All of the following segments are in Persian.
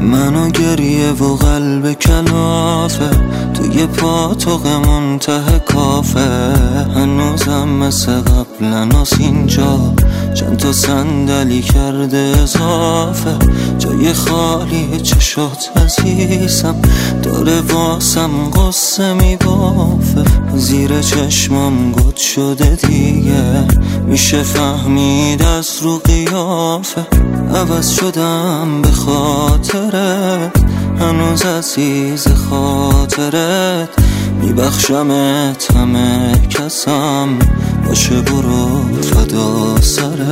منو گریه و قلب کلافه، توی پاتوقمون ته کافه. هنوزم مثل قبلناس اینجا، چند تا صندلی کرده اضافه. جای خالی چشات عزیزم، داره واسم قصه میبافه. زیر چشمام گد شده دیگه، میشه فهمید از رو قیافه. عوض شدم به خاطرت، هنوز عزیز خاطرت. میبخشمت همه کسم، باشه برو فدا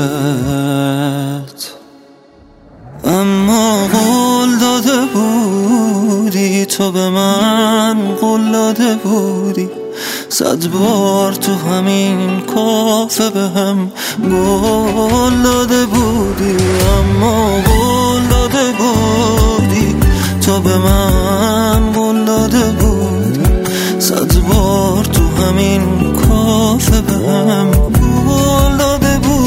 سرت. اما قول داده بودی تو به من، قول داده بودی 100 بار تو همین کافه به هم قول داده بودی. اما قول داده بودی تو به من، قول داده بودی 100 بار تو همین کافه به هم قول داده بودی.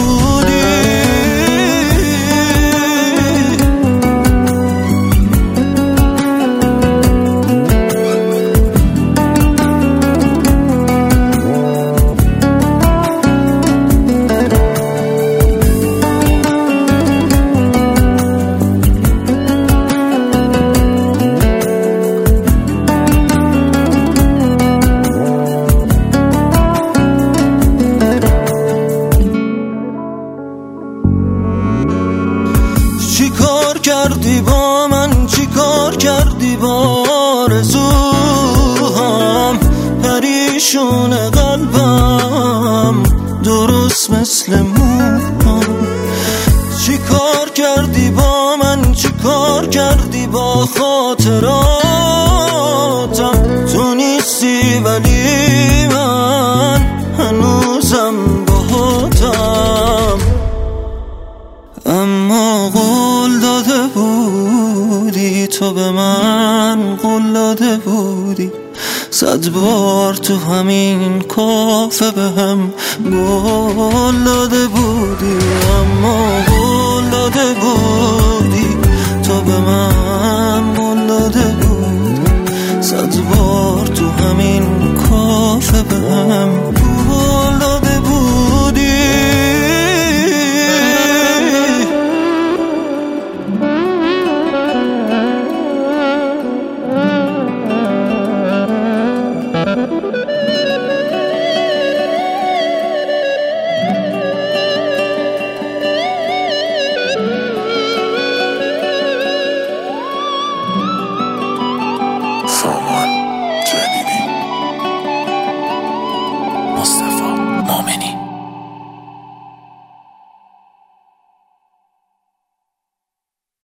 چی کار کردی با من، چی کار کردی با آرزوهام؟ پریشون قلبم درست مثل موهام. چی کار کردی با من، چی کار کردی با خاطراتم؟ تو نیستی ولی من هنوزم باهاتم. اما قول داده بودی تو به من، قول داده بودی 100 بار تو همین کافه به هم قول داده بودی. اما قول داده بودی تو به من، قول داده بودی 100 بار تو همین کافه به هم